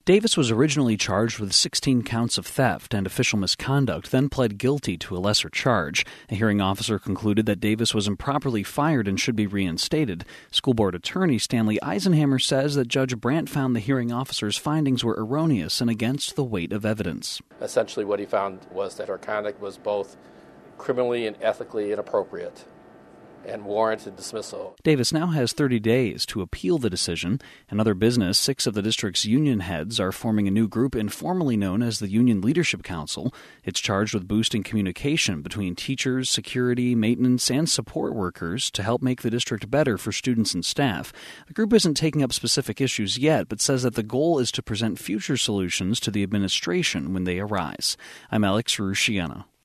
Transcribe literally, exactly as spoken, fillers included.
Davis was originally charged with sixteen counts of theft and official misconduct, then pled guilty to a lesser charge. A hearing officer concluded that Davis was improperly fired and should be reinstated. School board attorney Stanley Eisenhammer says that Judge Brandt found the hearing officer's findings were erroneous and against the weight of evidence. Essentially what he found was that her conduct was both criminally and ethically inappropriate and warranted dismissal. Davis now has thirty days to appeal the decision. In other business, six of the district's union heads are forming a new group informally known as the Union Leadership Council. It's charged with boosting communication between teachers, security, maintenance, and support workers to help make the district better for students and staff. The group isn't taking up specific issues yet, but says that the goal is to present future solutions to the administration when they arise. I'm Alex Rusciano.